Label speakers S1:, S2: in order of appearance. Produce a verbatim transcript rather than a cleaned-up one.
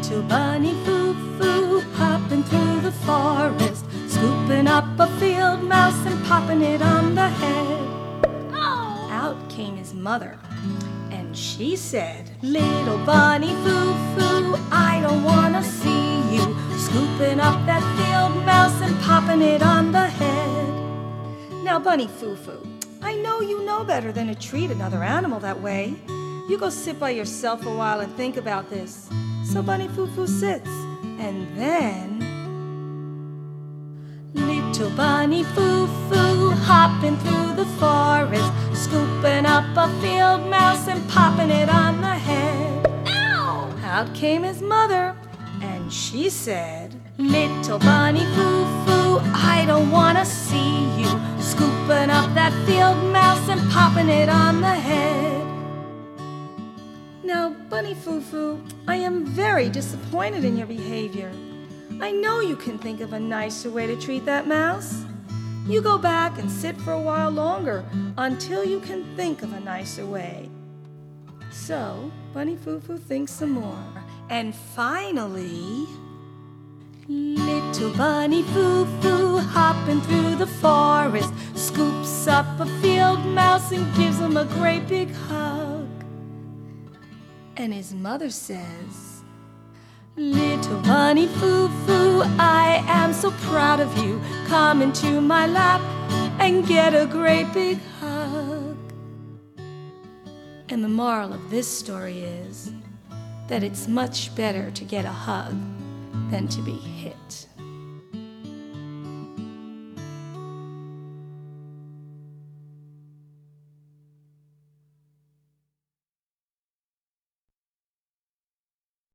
S1: Little bunny foo-foo, hopping through the forest, scooping up a field mouse and popping it on the head. Oh. Out came his mother, and she said, Little bunny foo-foo, I don't want to see you scooping up that field mouse and popping it on the head. Now, bunny foo-foo, I know you know better than to treat another animal that way. You go sit by yourself a while and think about this. So bunny foo-foo sits, and then little bunny foo-foo, hopping through the forest, scooping up a field mouse and popping it on the head. Ow! Out came his mother, and she said, Little bunny foo-foo, I don't want to see you scooping up that field mouse and popping it on the head. Now, bunny foo-foo, I am very disappointed in your behavior. I know you can think of a nicer way to treat that mouse. You go back and sit for a while longer until you can think of a nicer way. So, bunny foo-foo thinks some more. And finally, little bunny foo-foo, hopping through the forest, scoops up a field mouse and gives him a great big hug. And his mother says, Little bunny foo-foo, I am so proud of you. Come into my lap and get a great big hug. And the moral of this story is that it's much better to get a hug than to be hit.